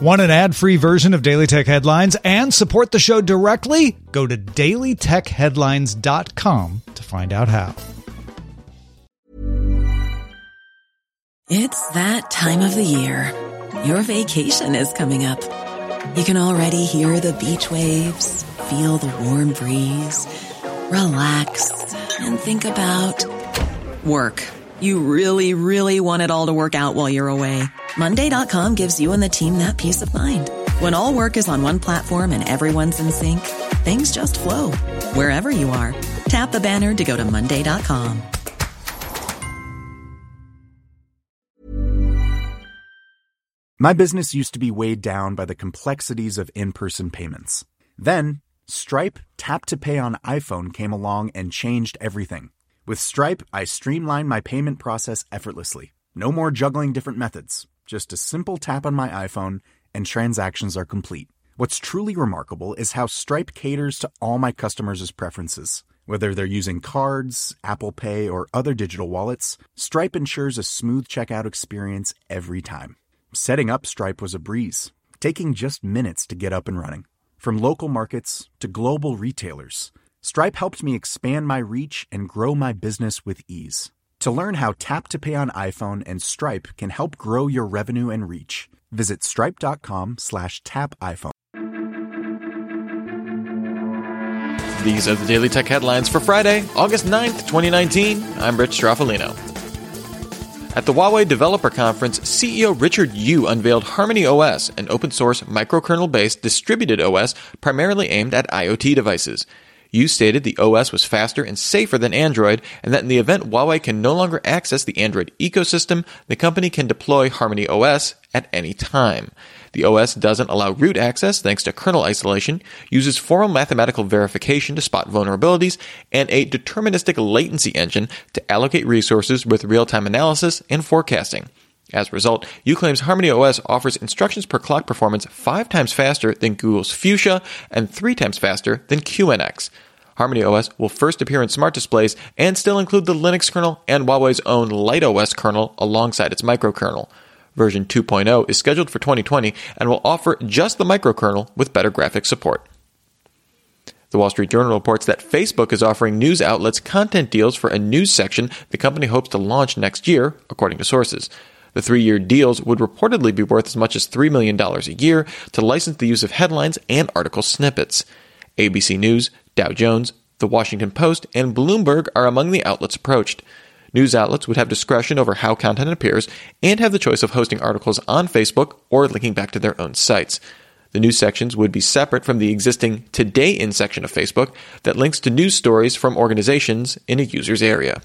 Want an ad-free version of Daily Tech Headlines and support the show directly? Go to dailytechheadlines.com to find out how. It's that time of the year. Your vacation is coming up. You can already hear the beach waves, feel the warm breeze, relax, and think about work. You really, really want it all to work out while you're away. Monday.com gives you and the team that peace of mind. When all work is on one platform and everyone's in sync, things just flow. Wherever you are, tap the banner to go to Monday.com. My business used to be weighed down by the complexities of in-person payments. Then, Stripe Tap to Pay on iPhone came along and changed everything. With Stripe, I streamlined my payment process effortlessly. No more juggling different methods. Just a simple tap on my iPhone and transactions are complete. What's truly remarkable is how Stripe caters to all my customers' preferences. Whether they're using cards, Apple Pay, or other digital wallets, Stripe ensures a smooth checkout experience every time. Setting up Stripe was a breeze, taking just minutes to get up and running. From local markets to global retailers, Stripe helped me expand my reach and grow my business with ease. To learn how Tap to Pay on iPhone and Stripe can help grow your revenue and reach, visit stripe.com/tapiphone. These are the Daily Tech Headlines for Friday, August 9th, 2019. I'm Rich Straffolino. At the Huawei Developer Conference, CEO Richard Yu unveiled Harmony OS, an open-source microkernel-based distributed OS primarily aimed at IoT devices. Yu stated the OS was faster and safer than Android, and that in the event Huawei can no longer access the Android ecosystem, the company can deploy Harmony OS at any time. The OS doesn't allow root access thanks to kernel isolation, uses formal mathematical verification to spot vulnerabilities, and a deterministic latency engine to allocate resources with real-time analysis and forecasting. As a result, Yu claims Harmony OS offers instructions per clock performance 5 times faster than Google's Fuchsia and 3 times faster than QNX. Harmony OS will first appear in smart displays and still include the Linux kernel and Huawei's own LightOS kernel alongside its microkernel. Version 2.0 is scheduled for 2020 and will offer just the microkernel with better graphics support. The Wall Street Journal reports that Facebook is offering news outlets content deals for a news section the company hopes to launch next year, according to sources. The 3-year deals would reportedly be worth as much as $3 million a year to license the use of headlines and article snippets. ABC News, Dow Jones, The Washington Post, and Bloomberg are among the outlets approached. News outlets would have discretion over how content appears and have the choice of hosting articles on Facebook or linking back to their own sites. The news sections would be separate from the existing Today In section of Facebook that links to news stories from organizations in a user's area.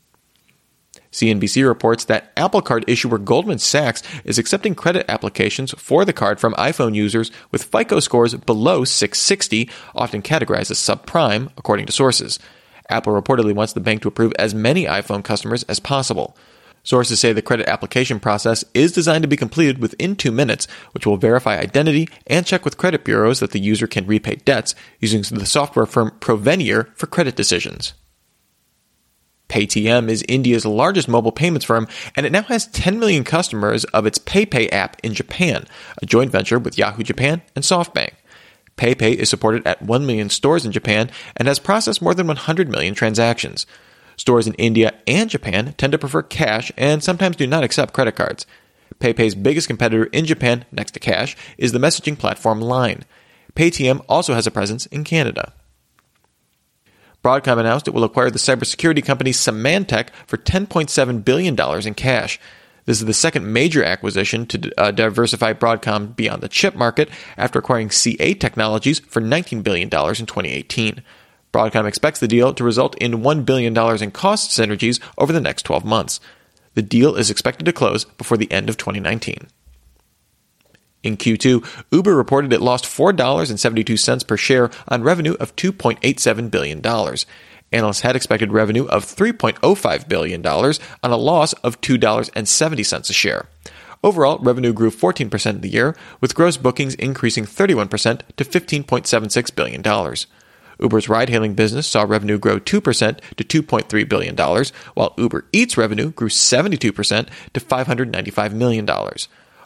CNBC reports that Apple Card issuer Goldman Sachs is accepting credit applications for the card from iPhone users with FICO scores below 660, often categorized as subprime, according to sources. Apple reportedly wants the bank to approve as many iPhone customers as possible. Sources say the credit application process is designed to be completed within 2 minutes, which will verify identity and check with credit bureaus that the user can repay debts using the software firm Provenier for credit decisions. Paytm is India's largest mobile payments firm, and it now has 10 million customers of its PayPay app in Japan, a joint venture with Yahoo Japan and SoftBank. PayPay is supported at 1 million stores in Japan and has processed more than 100 million transactions. Stores in India and Japan tend to prefer cash and sometimes do not accept credit cards. PayPay's biggest competitor in Japan, next to cash, is the messaging platform Line. Paytm also has a presence in Canada. Broadcom announced it will acquire the cybersecurity company Symantec for $10.7 billion in cash. This is the second major acquisition to diversify Broadcom beyond the chip market after acquiring CA Technologies for $19 billion in 2018. Broadcom expects the deal to result in $1 billion in cost synergies over the next 12 months. The deal is expected to close before the end of 2019. In Q2, Uber reported it lost $4.72 per share on revenue of $2.87 billion. Analysts had expected revenue of $3.05 billion on a loss of $2.70 a share. Overall, revenue grew 14% in the year, with gross bookings increasing 31% to $15.76 billion. Uber's ride-hailing business saw revenue grow 2% to $2.3 billion, while Uber Eats revenue grew 72% to $595 million.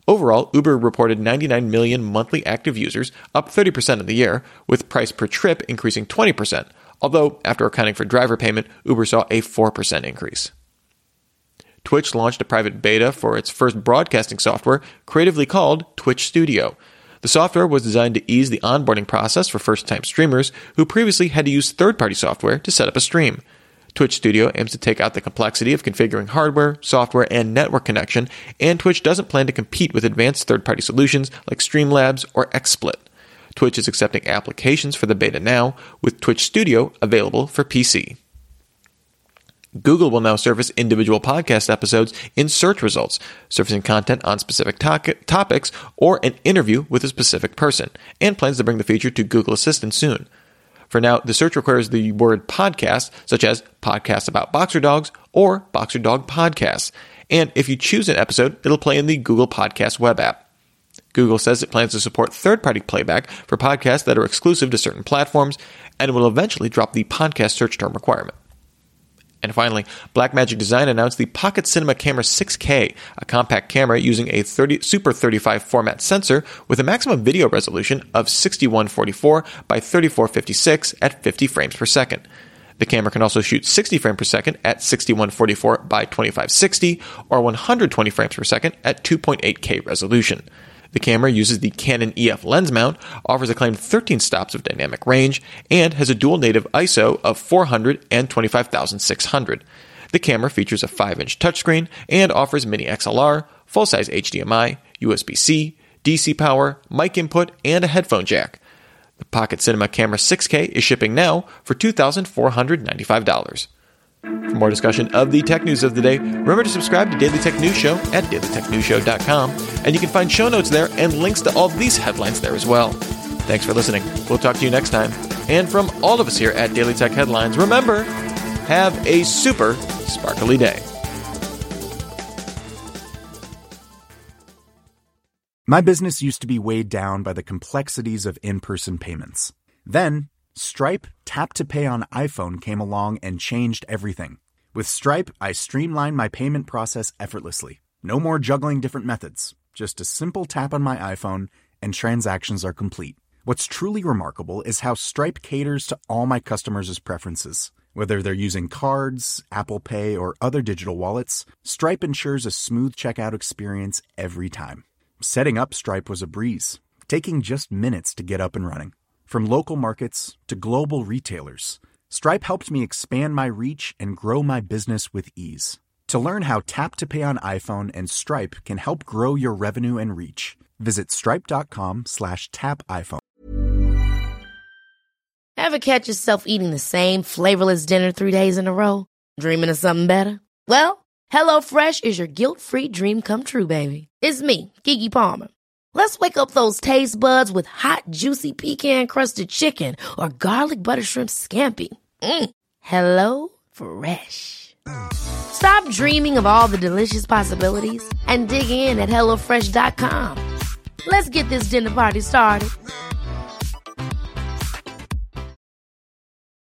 Overall, Uber reported 99 million monthly active users, up 30% in the year, with price per trip increasing 20%, although after accounting for driver payment, Uber saw a 4% increase. Twitch launched a private beta for its first broadcasting software, creatively called Twitch Studio. The software was designed to ease the onboarding process for first-time streamers who previously had to use third-party software to set up a stream. Twitch Studio aims to take out the complexity of configuring hardware, software, and network connection, and Twitch doesn't plan to compete with advanced third-party solutions like Streamlabs or XSplit. Twitch is accepting applications for the beta now, with Twitch Studio available for PC. Google will now surface individual podcast episodes in search results, surfacing content on specific topics or an interview with a specific person, and plans to bring the feature to Google Assistant soon. For now, the search requires the word podcast, such as podcasts about boxer dogs or boxer dog podcasts. And if you choose an episode, it'll play in the Google Podcast web app. Google says it plans to support third-party playback for podcasts that are exclusive to certain platforms, and will eventually drop the podcast search term requirement. And finally, Blackmagic Design announced the Pocket Cinema Camera 6K, a compact camera using a Super 35 format sensor with a maximum video resolution of 6144 by 3456 at 50 frames per second. The camera can also shoot 60 frames per second at 6144 by 2560 or 120 frames per second at 2.8K resolution. The camera uses the Canon EF lens mount, offers a claimed 13 stops of dynamic range, and has a dual native ISO of 400 and 25,600. The camera features a 5-inch touchscreen and offers mini XLR, full-size HDMI, USB-C, DC power, mic input, and a headphone jack. The Pocket Cinema Camera 6K is shipping now for $2,495. For more discussion of the tech news of the day, remember to subscribe to Daily Tech News Show at dailytechnewsshow.com, and you can find show notes there and links to all these headlines there as well. Thanks for listening. We'll talk to you next time. And from all of us here at Daily Tech Headlines, remember, have a super sparkly day. My business used to be weighed down by the complexities of in-person payments. Then, Stripe Tap to Pay on iPhone came along and changed everything. With Stripe, I streamlined my payment process effortlessly. No more juggling different methods. Just a simple tap on my iPhone and transactions are complete. What's truly remarkable is how Stripe caters to all my customers' preferences. Whether they're using cards, Apple Pay, or other digital wallets, Stripe ensures a smooth checkout experience every time. Setting up Stripe was a breeze, taking just minutes to get up and running. From local markets to global retailers, Stripe helped me expand my reach and grow my business with ease. To learn how Tap to Pay on iPhone and Stripe can help grow your revenue and reach, visit stripe.com/tapiphone. Ever catch yourself eating the same flavorless dinner 3 days in a row? Dreaming of something better? Well, HelloFresh is your guilt-free dream come true, baby. It's me, Keke Palmer. Let's wake up those taste buds with hot, juicy pecan-crusted chicken or garlic butter shrimp scampi. Hello Fresh. Stop dreaming of all the delicious possibilities and dig in at HelloFresh.com. Let's get this dinner party started.